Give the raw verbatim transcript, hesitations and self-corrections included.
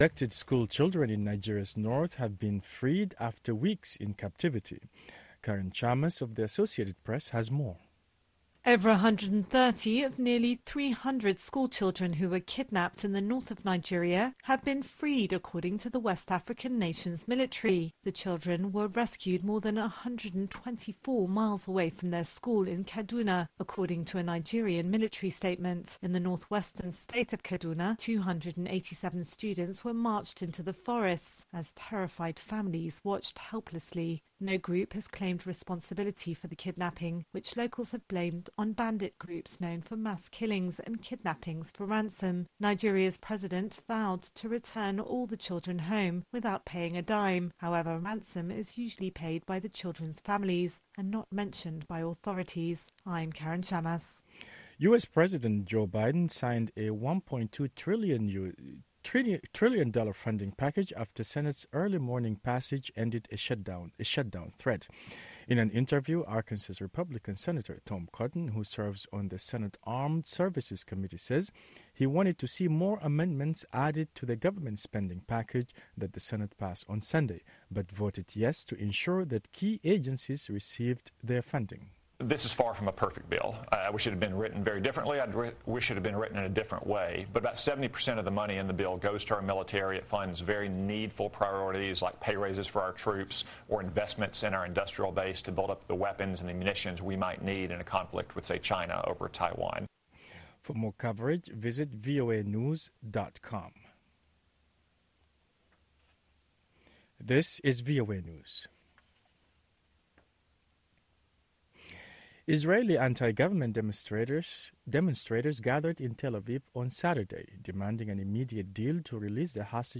Abducted school children in Nigeria's north have been freed after weeks in captivity. Karen Chamas of the Associated Press has more. Over one hundred thirty of nearly three hundred schoolchildren who were kidnapped in the north of Nigeria have been freed, according to the West African nation's military. The children were rescued more than one hundred twenty-four miles away from their school in Kaduna, according to a Nigerian military statement. In the northwestern state of Kaduna, two hundred eighty-seven students were marched into the forests as terrified families watched helplessly. No group has claimed responsibility for the kidnapping, which locals have blamed on bandit groups known for mass killings and kidnappings for ransom. Nigeria's president vowed to return all the children home without paying a dime. However, ransom is usually paid by the children's families and not mentioned by authorities. I'm Karen Chamas. U S President Joe Biden signed a one point two trillion dollars Trillion, trillion dollar funding package after Senate's early morning passage ended a shutdown, a shutdown threat. In an interview, Arkansas Republican Senator Tom Cotton, who serves on the Senate Armed Services Committee, says he wanted to see more amendments added to the government spending package that the Senate passed on Sunday, but voted yes to ensure that key agencies received their funding. This is far from a perfect bill. I wish it had been written very differently. I wish it had been written in a different way. But about seventy percent of the money in the bill goes to our military. It funds very needful priorities like pay raises for our troops or investments in our industrial base to build up the weapons and the munitions we might need in a conflict with, say, China over Taiwan. For more coverage, visit V O A news dot com. This is V O A News. Israeli anti-government demonstrators demonstrators gathered in Tel Aviv on Saturday, demanding an immediate deal to release the hostage